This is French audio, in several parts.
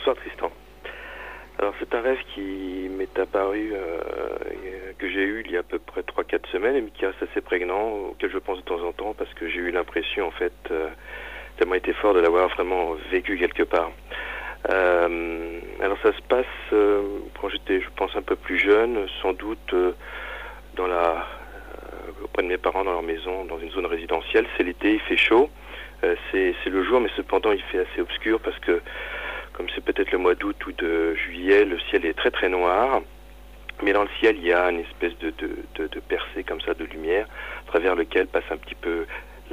Bonsoir Tristan. Alors c'est un rêve qui m'est apparu, que j'ai eu il y a à peu près 3-4 semaines et qui reste assez prégnant, auquel je pense de temps en temps parce que j'ai eu l'impression en fait, tellement été fort de l'avoir vraiment vécu quelque part. Alors ça se passe quand j'étais, je pense, un peu plus jeune, sans doute auprès de mes parents dans leur maison, dans une zone résidentielle. C'est l'été, il fait chaud, c'est le jour, mais cependant il fait assez obscur parce que comme c'est peut-être le mois d'août ou de juillet, le ciel est très très noir. Mais dans le ciel, il y a une espèce de percée comme ça de lumière, à travers laquelle passe un petit peu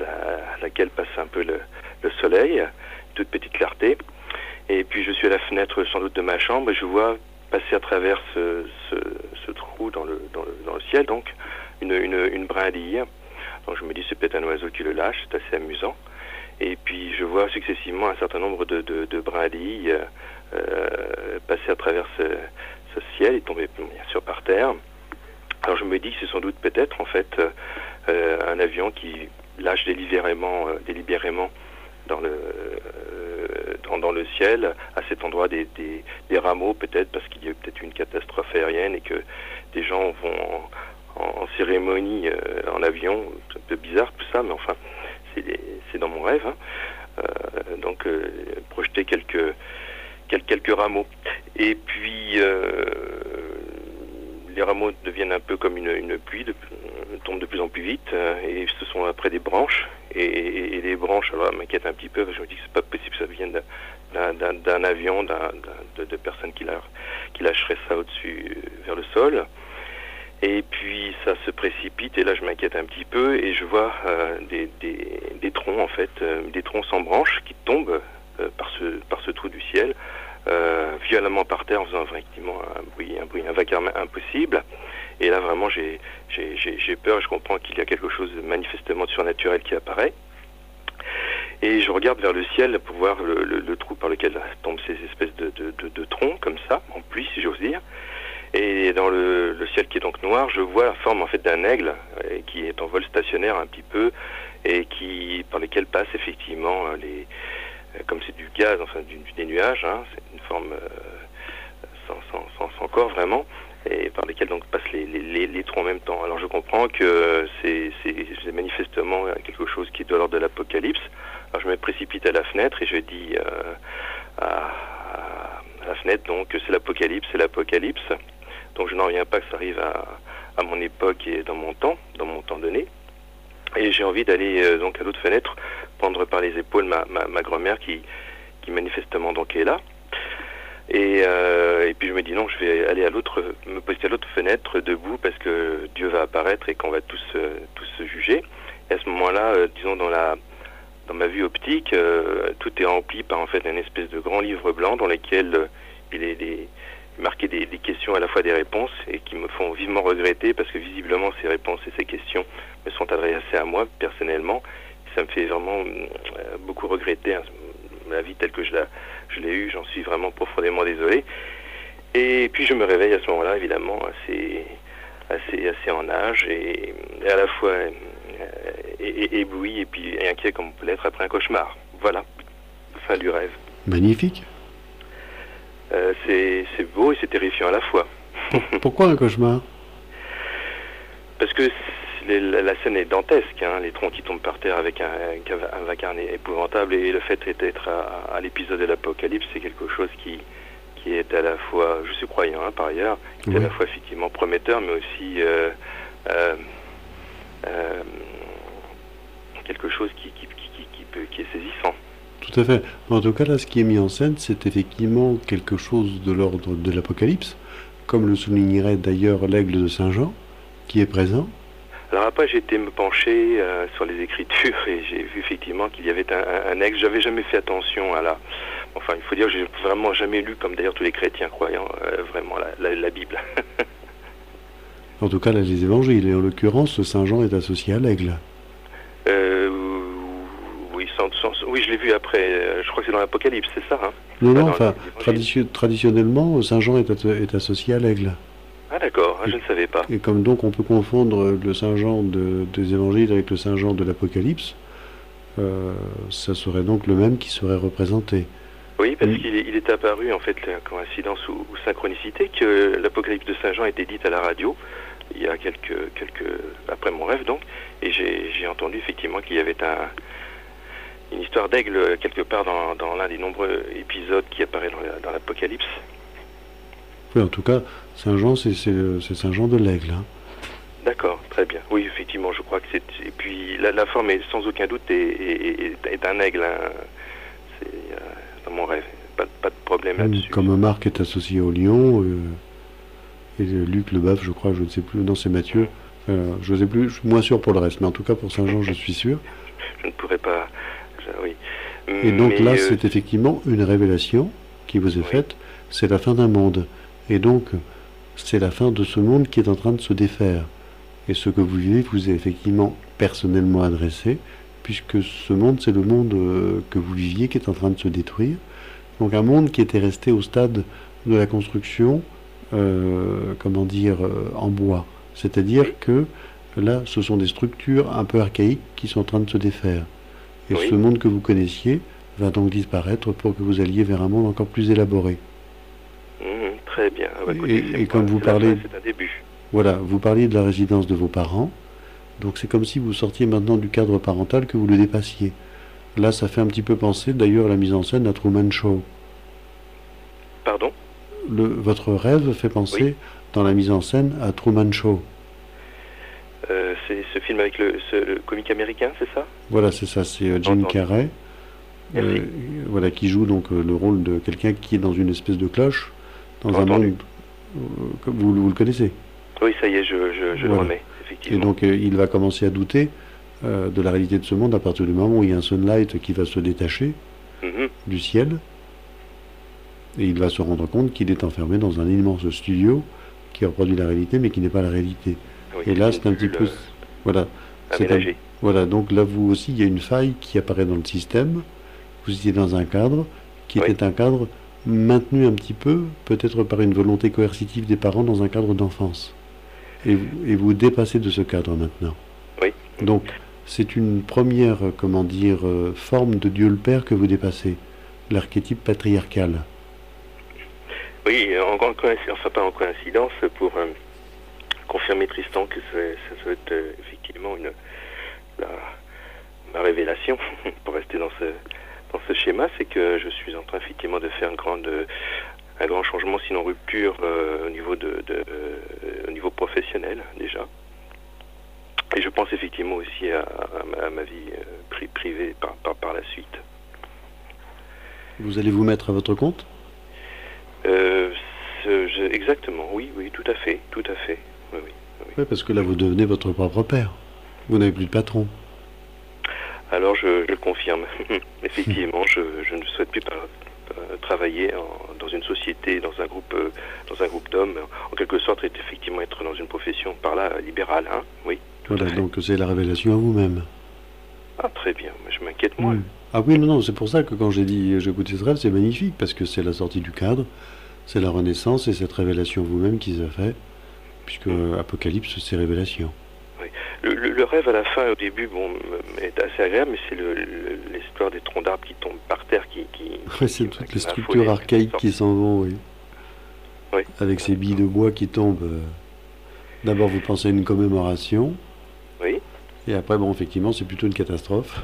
le soleil, toute petite clarté. Et puis je suis à la fenêtre sans doute de ma chambre et je vois passer à travers ce trou dans le ciel, donc une brindille. Donc je me dis c'est peut-être un oiseau qui le lâche, c'est assez amusant. Et puis je vois successivement un certain nombre de brindilles passer à travers ce ciel et tomber bien sûr par terre. Alors je me dis que c'est sans doute peut-être en fait un avion qui lâche délibérément dans le ciel, à cet endroit des rameaux peut-être, parce qu'il y a peut-être une catastrophe aérienne et que des gens vont en cérémonie en avion. C'est un peu bizarre tout ça, mais enfin c'est dans mon rêve, hein. Donc projeter quelques rameaux. Et puis les rameaux deviennent un peu comme une pluie, tombent de plus en plus vite, et ce sont après des branches. Et les branches, alors m'inquiètent un petit peu, parce que je me dis que c'est pas possible que ça vienne d'un avion, de personnes qui lâcheraient ça au-dessus vers le sol. Et puis ça se précipite, et là je m'inquiète un petit peu, et je vois des troncs en fait, des troncs sans branches qui tombent par ce trou du ciel, violemment par terre en faisant effectivement un vacarme impossible. Et là vraiment j'ai peur, et je comprends qu'il y a quelque chose de manifestement surnaturel qui apparaît. Et je regarde vers le ciel pour voir le trou par lequel tombent ces espèces de troncs comme ça, en pluie si j'ose dire. Et dans le ciel qui est donc noir, je vois la forme en fait d'un aigle qui est en vol stationnaire un petit peu et par lequel passent effectivement comme c'est du gaz, enfin des nuages, hein, c'est une forme sans corps vraiment, et par lesquels donc passent les trous en même temps. Alors je comprends que c'est manifestement quelque chose qui est de l'ordre de l'apocalypse. Alors je me précipite à la fenêtre et je dis à la fenêtre donc que c'est l'apocalypse. Donc je n'en reviens pas que ça arrive à mon époque et dans mon temps donné. Et j'ai envie d'aller donc à l'autre fenêtre, prendre par les épaules ma grand-mère qui manifestement donc est là. Et puis je me dis non, je vais aller me poster à l'autre fenêtre debout parce que Dieu va apparaître et qu'on va tous se juger. Et à ce moment-là, disons dans ma vue optique, tout est rempli par en fait un espèce de grand livre blanc dans lequel il est marqué des questions à la fois des réponses et qui me font vivement regretter parce que visiblement ces réponses et ces questions me sont adressées à moi personnellement. Ça me fait vraiment beaucoup regretter la vie telle que je l'ai eue. J'en suis vraiment profondément désolé. Et puis je me réveille à ce moment-là évidemment assez en âge et à la fois ébloui et inquiet comme on peut l'être après un cauchemar. Voilà, fin du rêve. Magnifique. C'est beau et c'est terrifiant à la fois. Pourquoi un cauchemar? Parce que la scène est dantesque, hein, les troncs qui tombent par terre avec un vacarme épouvantable, et le fait d'être à l'épisode de l'Apocalypse, c'est quelque chose qui est à la fois, je suis croyant par ailleurs, qui est à la fois effectivement prometteur, mais aussi quelque chose qui est saisissant. Tout à fait. En tout cas, là, ce qui est mis en scène, c'est effectivement quelque chose de l'ordre de l'Apocalypse, comme le soulignerait d'ailleurs l'aigle de Saint-Jean, qui est présent. Alors après, j'ai été me pencher sur les Écritures et j'ai vu effectivement qu'il y avait un aigle. J'avais jamais fait attention à Enfin, il faut dire que j'ai vraiment jamais lu, comme d'ailleurs tous les chrétiens croyants, vraiment la Bible. En tout cas, là, les évangiles, et en l'occurrence, Saint-Jean est associé à l'aigle. Oui, je l'ai vu après. Je crois que c'est dans l'Apocalypse, c'est ça, hein? Non, enfin, traditionnellement, Saint-Jean est associé à l'aigle. Ah d'accord, je ne savais pas. Et comme donc on peut confondre le Saint-Jean des évangiles avec le Saint-Jean de l'Apocalypse, ça serait donc le même qui serait représenté. Oui, parce qu'il est apparu, en fait, la coïncidence ou synchronicité, que l'Apocalypse de Saint Jean était dite à la radio, il y a après mon rêve, donc, et j'ai entendu, effectivement, qu'il y avait une histoire d'aigle, quelque part, dans l'un des nombreux épisodes qui apparaît dans l'Apocalypse. Oui, en tout cas, Saint Jean, c'est Saint Jean de l'Aigle. Hein. D'accord, très bien. Oui, effectivement, je crois que c'est... Et puis, la forme, est, sans aucun doute, est un aigle, hein. C'est dans mon rêve. Pas de problème là-dessus. Comme Marc est associé au lion, et Luc le bœuf, je crois, je ne sais plus. Non, c'est Matthieu. Je ne sais plus, je suis moins sûr pour le reste, mais en tout cas pour Saint Jean, je suis sûr. Je ne pourrais pas... oui. Et donc là, c'est effectivement une révélation qui vous est faite. C'est la fin d'un monde. Et donc, c'est la fin de ce monde qui est en train de se défaire. Et ce que vous vivez vous est effectivement personnellement adressé, puisque ce monde, c'est le monde que vous viviez qui est en train de se détruire. Donc un monde qui était resté au stade de la construction, en bois. C'est-à-dire que là, ce sont des structures un peu archaïques qui sont en train de se défaire. Et ce monde que vous connaissiez va donc disparaître pour que vous alliez vers un monde encore plus élaboré. Très bien. Et comme vous parlez... C'est un début. Voilà, vous parliez de la résidence de vos parents. Donc c'est comme si vous sortiez maintenant du cadre parental, que vous le dépassiez. Là, ça fait un petit peu penser, d'ailleurs, la mise en scène à Truman Show. Pardon ? Votre rêve fait penser, dans la mise en scène, à Truman Show. C'est ce film avec le comique américain, c'est ça ? Voilà, c'est ça, c'est Jim Carrey, voilà, qui joue donc le rôle de quelqu'un qui est dans une espèce de cloche, dans un monde... vous le connaissez ? Oui, ça y est, je le remets, effectivement. Et donc, il va commencer à douter de la réalité de ce monde à partir du moment où il y a un sunlight qui va se détacher du ciel. Et il va se rendre compte qu'il est enfermé dans un immense studio qui reproduit la réalité, mais qui n'est pas la réalité. Oui, et là, c'est un petit peu... Voilà. Voilà, donc là, vous aussi, il y a une faille qui apparaît dans le système. Vous étiez dans un cadre qui était un cadre maintenu un petit peu, peut-être par une volonté coercitive des parents, dans un cadre d'enfance. Et vous dépassez de ce cadre maintenant. Oui. Donc, c'est une première, forme de Dieu le Père que vous dépassez, l'archétype patriarcal. Oui, pas en coïncidence, pour confirmer Tristan que ça doit être effectivement ma révélation, pour rester dans ce schéma, c'est que je suis en train effectivement de faire un grand changement, sinon rupture, au niveau professionnel déjà. Et je pense effectivement aussi à ma vie privée par la suite. Vous allez vous mettre à votre compte ? Exactement, oui, tout à fait. Oui, parce que là, vous devenez votre propre père. Vous n'avez plus de patron. Alors, je le confirme. Effectivement, je ne souhaite plus travailler dans une société, dans un groupe d'hommes. En quelque sorte, effectivement être dans une profession par là libérale. Hein, oui, tout à fait. Donc c'est la révélation à vous-même. Ah, très bien. Je m'inquiète moins. Ah oui, non, c'est pour ça que quand j'ai dit j'ai écouté ce rêve, c'est magnifique, parce que c'est la sortie du cadre, c'est la renaissance, et cette révélation vous-même qui s'est fait, puisque Apocalypse, c'est révélation. Oui. Le rêve à la fin, au début, est assez agréable, mais c'est l'histoire des troncs d'arbres qui tombent par terre c'est toutes les structures archaïques qui s'en vont, oui. Avec ces billes de bois qui tombent. D'abord, vous pensez à une commémoration. Oui. Et après, effectivement, c'est plutôt une catastrophe.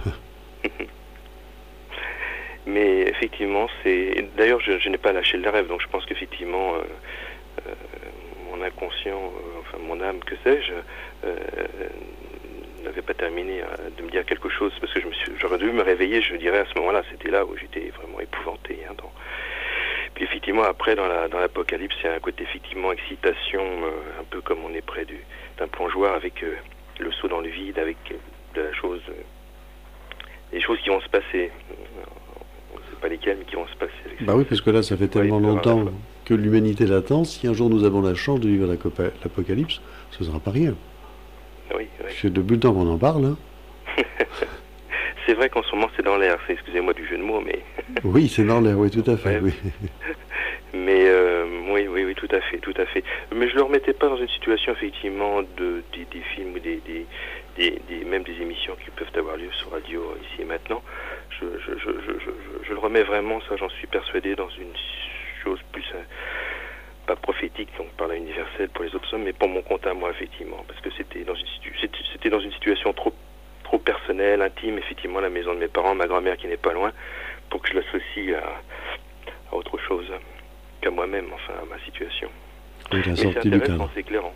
Mais effectivement, d'ailleurs, je n'ai pas lâché le rêve, donc je pense qu'effectivement, mon inconscient, mon âme, que sais-je, n'avait pas terminé de me dire quelque chose, parce que j'aurais dû me réveiller, je dirais, à ce moment-là, c'était là où j'étais vraiment épouvanté. Hein, Puis effectivement, après, dans l'Apocalypse, il y a un côté effectivement excitation, un peu comme on est près d'un plongeoir avec le saut dans le vide, avec des choses qui vont se passer. On ne sait pas lesquelles, mais qui vont se passer. Oui, parce que là, ça fait tellement longtemps que l'humanité l'attend. Si un jour nous avons la chance de vivre l'Apocalypse, ce ne sera pas rien. Oui. C'est depuis le temps qu'on en parle. Hein. C'est vrai qu'en ce moment, c'est dans l'air. Excusez-moi du jeu de mots, mais... Oui, c'est dans l'air, oui, tout à fait. Oui. Mais oui, tout à fait. Mais je ne le remettais pas dans une situation, effectivement, des films ou même des émissions qui peuvent avoir lieu sur radio ici et maintenant, je le remets vraiment, ça j'en suis persuadé, dans une chose plus pas prophétique, donc par la universelle pour les autres hommes, mais pour mon compte à moi, effectivement, parce que c'était dans une situation trop personnelle, intime, effectivement, la maison de mes parents, ma grand-mère qui n'est pas loin, pour que je l'associe à autre chose qu'à moi-même, enfin à ma situation. Donc, mais c'est intéressant, c'est éclairant.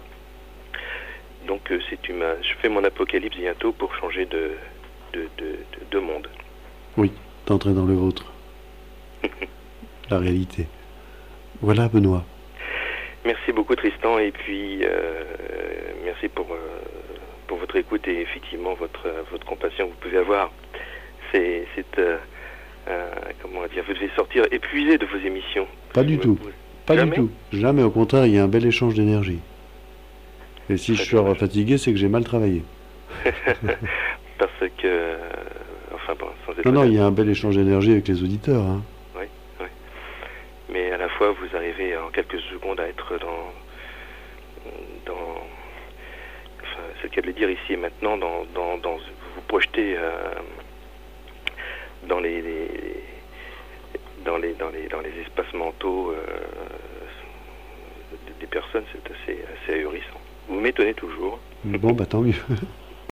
Donc je fais mon apocalypse bientôt pour changer de monde. Oui, d'entrer dans le vôtre. La réalité. Voilà, Benoît. Merci beaucoup, Tristan, et puis merci pour votre écoute et effectivement votre compassion que vous pouvez avoir. Comment dire, vous devez sortir épuisé de vos émissions. Pas du tout. Pas du tout. Jamais. Au contraire, il y a un bel échange d'énergie. Et si je sors fatigué, c'est que j'ai mal travaillé. Parce que... Enfin bon, sans être... Non, il y a un bel échange d'énergie avec les auditeurs. Hein. Oui. Mais à la fois, vous arrivez en quelques secondes à être dans enfin, c'est le cas de le dire ici et maintenant, vous projetez dans les espaces mentaux des personnes, c'est assez ahurissant. Vous m'étonnez toujours. Bon, bah tant mieux.